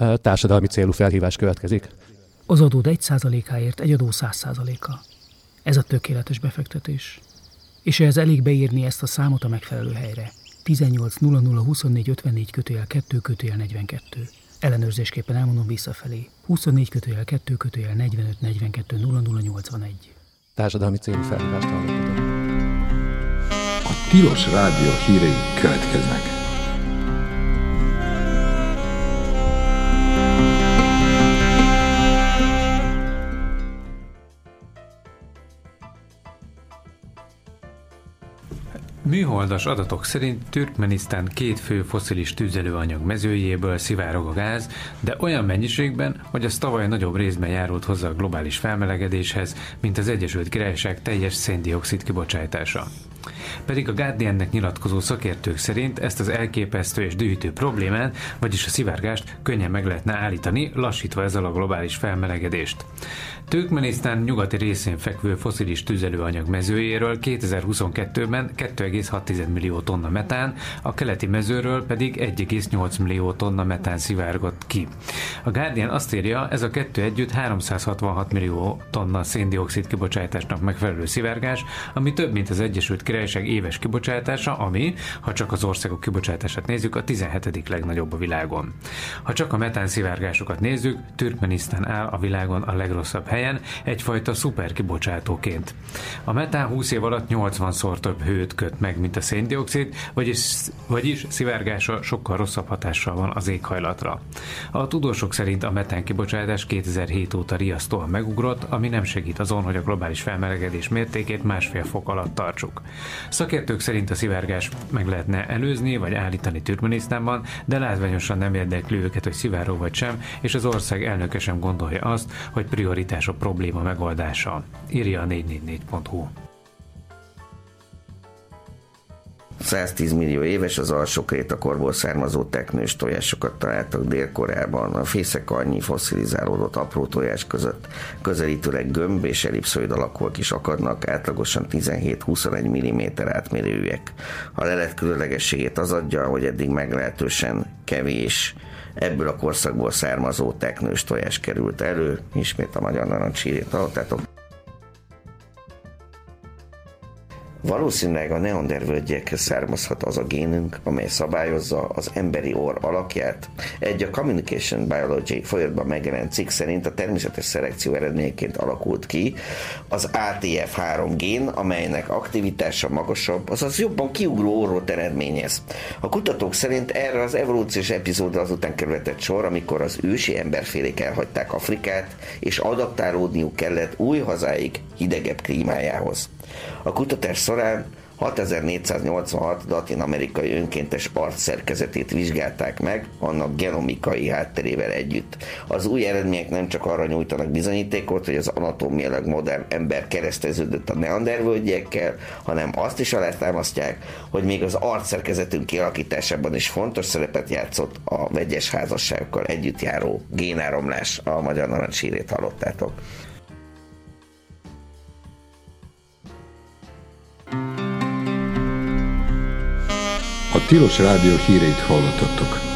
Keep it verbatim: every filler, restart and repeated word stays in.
Társadalmi célú felhívás következik. Az adód egy százalékáért egy adó száz százaléka. Ez a tökéletes befektetés. És ehhez elég beírni ezt a számot a megfelelő helyre. tizennyolc nulla nulla huszonnégy ötvennégy kötőjel kettő kötőjel negyvenkettő. Ellenőrzésképpen elmondom visszafelé. huszonnégy kötőjel kettő kötőjel negyvenöt negyvenkettő nulla nulla nyolcvanegy. Társadalmi célú felhívást hallottatok. A Tilos Rádió hírei következnek. Műholdas adatok szerint Türkmenisztán két fő fosszilis tüzelőanyag mezőjéből szivárog a gáz, de olyan mennyiségben, hogy az tavaly nagyobb részben járult hozzá a globális felmelegedéshez, mint az Egyesült Királyság teljes szén-dioxid kibocsátása. Pedig a Guardiannek nyilatkozó szakértők szerint ezt az elképesztő és dühítő problémát, vagyis a szivárgást könnyen meg lehetne állítani, lassítva ezzel a globális felmelegedést. Türkmenisztán nyugati részén fekvő fosszilis tüzelőanyag mezőjéről kétezer-huszonkettőben két egész hat millió tonna metán, a keleti mezőről pedig egy egész nyolc millió tonna metán szivárgott ki. A Guardian azt írja, ez a kettő együtt háromszázhatvanhat millió tonna szén-dioxid kibocsátásnak megfelelő szivárgás, ami több, mint az Egyesült Királyság éves kibocsátása, ami, ha csak az országok kibocsátását nézzük, a tizenhetedik legnagyobb a világon. Ha csak a metán szivárgásokat nézzük, Türkmenisztán áll a világon a legrosszabb helyen, egyfajta szuper kibocsátóként. A metán húsz év alatt nyolcvanszor több hőt köt meg, mint a széndioxid, vagyis, vagyis szivárgása sokkal rosszabb hatással van az éghajlatra. A tudósok szerint a metán kibocsátás kétezer-hét óta riasztóan megugrott, ami nem segít azon, hogy a globális felmelegedés mértékét másfél fok alatt tartsuk. Szakértők szerint a szivárgás meg lehetne előzni vagy állítani Türkmenisztánban, de látványosan nem érdekli őket, hogy szivárog vagy sem, és az ország elnöke sem gondolja azt, hogy prioritás a probléma megoldása. Írja a négy négy négy pont hu. száztíz millió éves az alsó-krétakorból származó teknős tojásokat találtak Dél-Koreában, a fészek annyi fosszilizálódott apró tojás között. Közelítőleg gömb és ellipszoid alakúak is akadnak, átlagosan tizenhét-huszonegy milliméter átmérőjűek. A lelet különlegességét az adja, hogy eddig meglehetősen kevés ebből a korszakból származó teknős tojás került elő. Ismét a magyar narancshírét hallottátok. Valószínűleg a neandervölgyekhez származhat az a génünk, amely szabályozza az emberi orr alakját. Egy a Communication Biology folyóiratban megjelent cikk szerint a természetes szelekció eredményeként alakult ki az á té ef három gén, amelynek aktivitása magasabb, azaz jobban kiugró orrot eredményez. A kutatók szerint erre az evolúciós epizódra azután kerülhetett sor, amikor az ősi emberfélék elhagyták Afrikát, és adaptálódniuk kellett új hazáik hidegebb klímájához. A kutatás során hatezer-négyszáznyolcvanhat latin-amerikai önkéntes arcszerkezetét vizsgálták meg, annak genomikai hátterével együtt. Az új eredmények nem csak arra nyújtanak bizonyítékot, hogy az anatómiailag modern ember kereszteződött a neandervölgyekkel, hanem azt is alátámasztják, hogy még az arcszerkezetünk kialakításában is fontos szerepet játszott a vegyes házasságokkal együtt járó génáramlás. A magyar narancshírét hallottátok. A Tilos Rádió híreit hallottatok.